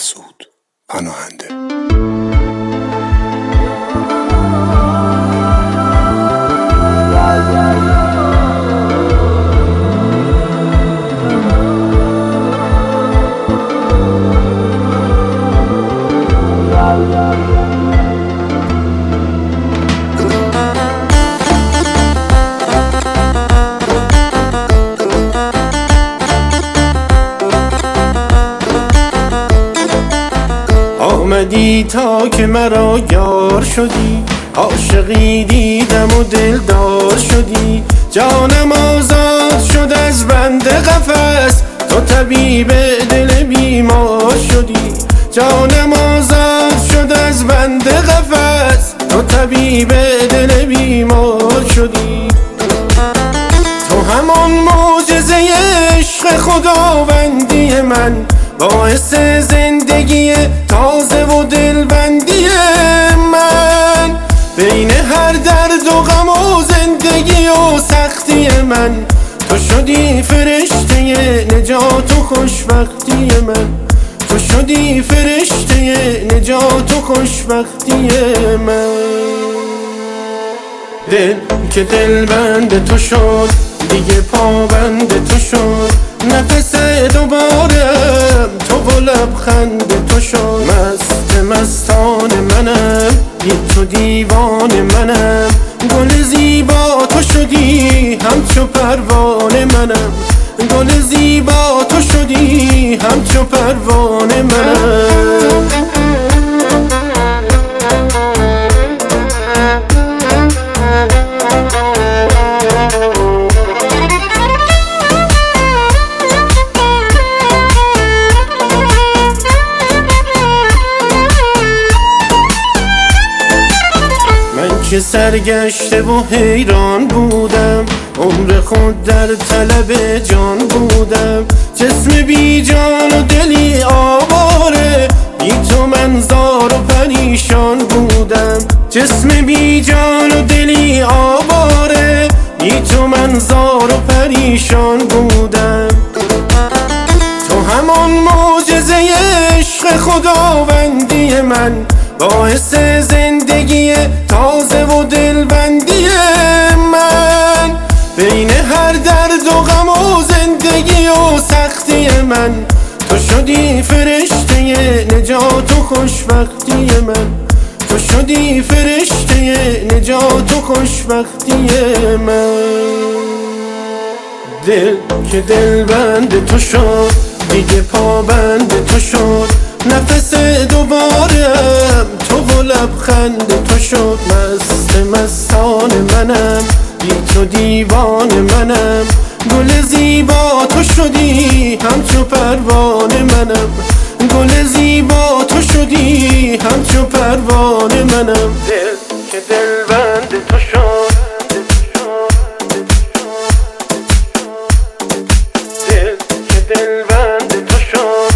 مسعود پناهنده. آمدی تا که مرا یار شدی، عاشقی دیدم و دلدار شدی. جانم آزاد شد از بند قفس، تو طبیب دل بیمار شدی. جانم آزاد شد از بند قفس، تو طبیب دل بیمار شدی. تو همان معجزه عشق خداوندی من، باعث زندگی تازه و دلبندی من. بین هر درد و غم و زندگی و سختی من، تو شدی فرشته نجات و خوشبختی من. تو شدی فرشته نجات و خوشبختی من. دل که دلبند تو شد، دیگه پابند تو شد. نفس دوبارم تو و لبخند تو شد. مست مستان منم، بی تو دیوان منم. گل زیبا تو شدی همچو پروانه منم. گل زیبا تو شدی همچو پروانه منم. که سرگشته و حیران بودم، عمر خود در طلب جان بودم. جسم بی جان و دلی آواره، بی تو من زار و پریشان بودم. جسم بی جان و دلی آواره، بی تو من زار و پریشان بودم. تو همان معجزه عشق خداوندی من، باعث زندگی تازه و دلبندی من. بین هر درد و غم و زندگی و سختی من، تو شدی فرشته نجات و خوشبختی من. تو شدی فرشته نجات و خوشبختی من. دل که دلبند تو شد، دیگه پابند تو شد. نفس دوبارم تو و لبخند تو شد. مست مستان منم، بی تو دیوان منم. گل زیبا تو شدی همچو پروانه منم. گل زیبا تو شدی همچو پروانه منم. دل که دلبند تو شد، دل که دلبند تو شد.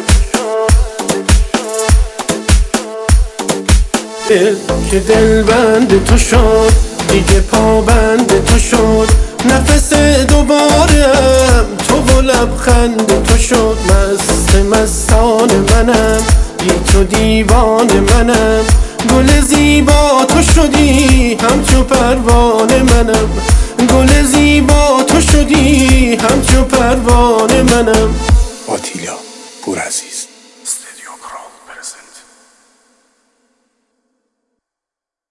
دل که دلبند تو شد، دیگه پابند تو شد. نفس دوبارم تو و لبخند تو شد. مست مستان منم، بی تو دیوان منم. گل زیبا تو شدی همچو پروانه منم. گل زیبا تو شدی همچو پروانه منم. آتیلا پورعزیز.